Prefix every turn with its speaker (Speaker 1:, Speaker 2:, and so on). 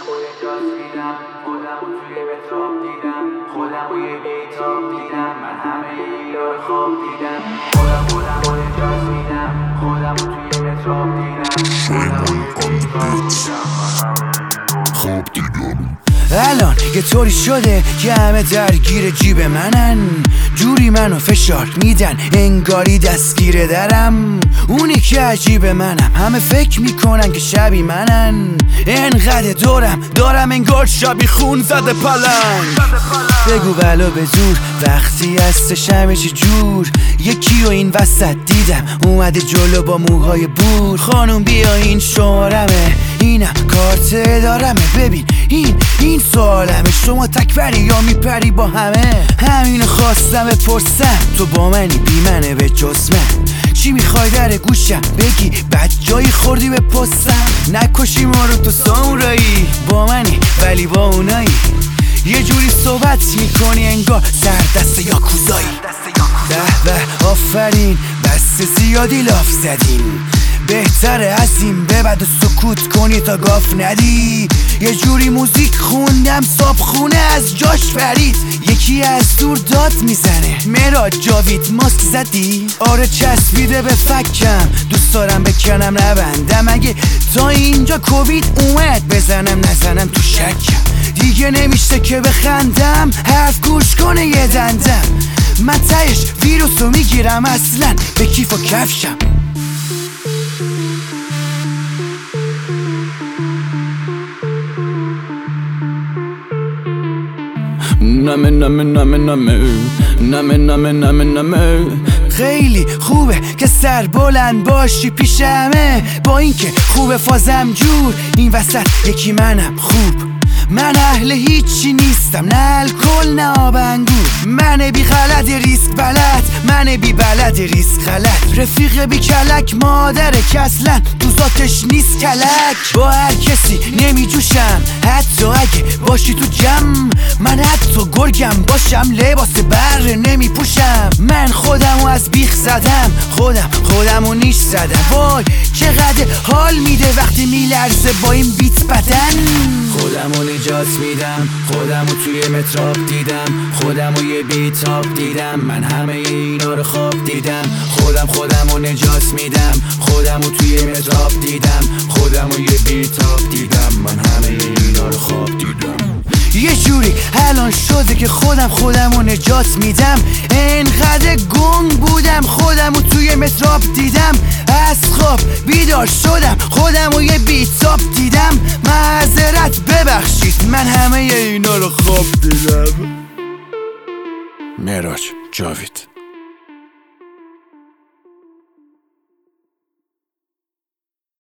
Speaker 1: دیدم خودمو توی متراب دیدم خودمو یه بیتاب دیدم من همه اینا رو خواب دیدم خودمو اجاز میدم خودمو توی متراب دیدم خودمو یه بیتاب دیدم خواب دیدم.
Speaker 2: الان یه طوری شده که همه درگیر جیب منن، جوری منو فشار میدن انگاری دستگیر درم. اونی که عجیب منم همه فکر میکنن که شبی منن، انقدر دارم انگار شبی خون زده پلنگ. بگو بلا به زور وقتی هستش همه چی جور. یکی و این وسط دیدم اومده جلو با موهای بور. خانوم بیا این شمارمه اینم کارت دارمه، ببین این سوالمه شما تکبری یا میپری با همه. همینو خواستم بپرسم تو با منی بی منه به جز من، چی میخوای در گوشم بگی بد جایی خوردی به پستم. نکشی ما رو تو سامورایی با منی ولی با اونایی، یه جوری صحبت میکنی انگار سر دست یا کوزایی. به آفرین بس زیادی لاف زدین، بهتره از این به بعد سکوت کنی تا گاف ندی. یه جوری موزیک خوندم صاحب خونه از جاش فرید، یکی از دور داد میزنه مهراد جاوید ماسک زدی؟ آره چسبیده به فکم دوست دارم بکنم نبندم، اگه تا اینجا کووید اومد بزنم نزنم تو شکم. دیگه نمیشه که بخندم حرف گوش کنه یه دندم، من تهش ویروسو میگیرم اصلا به کیف و کفشم. نمه خیلی خوبه که سر بلند باشی پیش همه، با اینکه خوبه فازم جور این وسط یکی منم خوب. من اهل هیچی نیستم نه الکل نه آب انگور، من بی غلط ریسک بلد من بی بلد ریسک غلط. رفیق بی کلک مادره که اصلا تو ذاتش نیست کلک. با هر کسی نمی جوشم حتی اگه باشی تو جمع، من حتی گرگم باشم لباس بر نمی پوشم. من خودمو از بیخ زدم خودمو نیش زدم، وای چقدر حال میده وقتی میلرزه با این بیت بدن.
Speaker 1: خودمو نجات میدم خودمو توی متراب دیدم خودمو یه بیتاب دیدم من همه اینا رو خواب دیدم خودمو نجات میدم خودمو توی متراب دیدم خودمو یه بیتاب دیدم من همه اینا رو خواب دیدم.
Speaker 2: یه جوری الان شده که خودمو نجات میدم، انقدر گنگ بودم خودمو توی متراب دیدم. از خواب بیدار شدم خودمو یه بیتاب دیدم، معذرت ببخشید من همه اینا رو خواب دیدم. مهراد جاوید.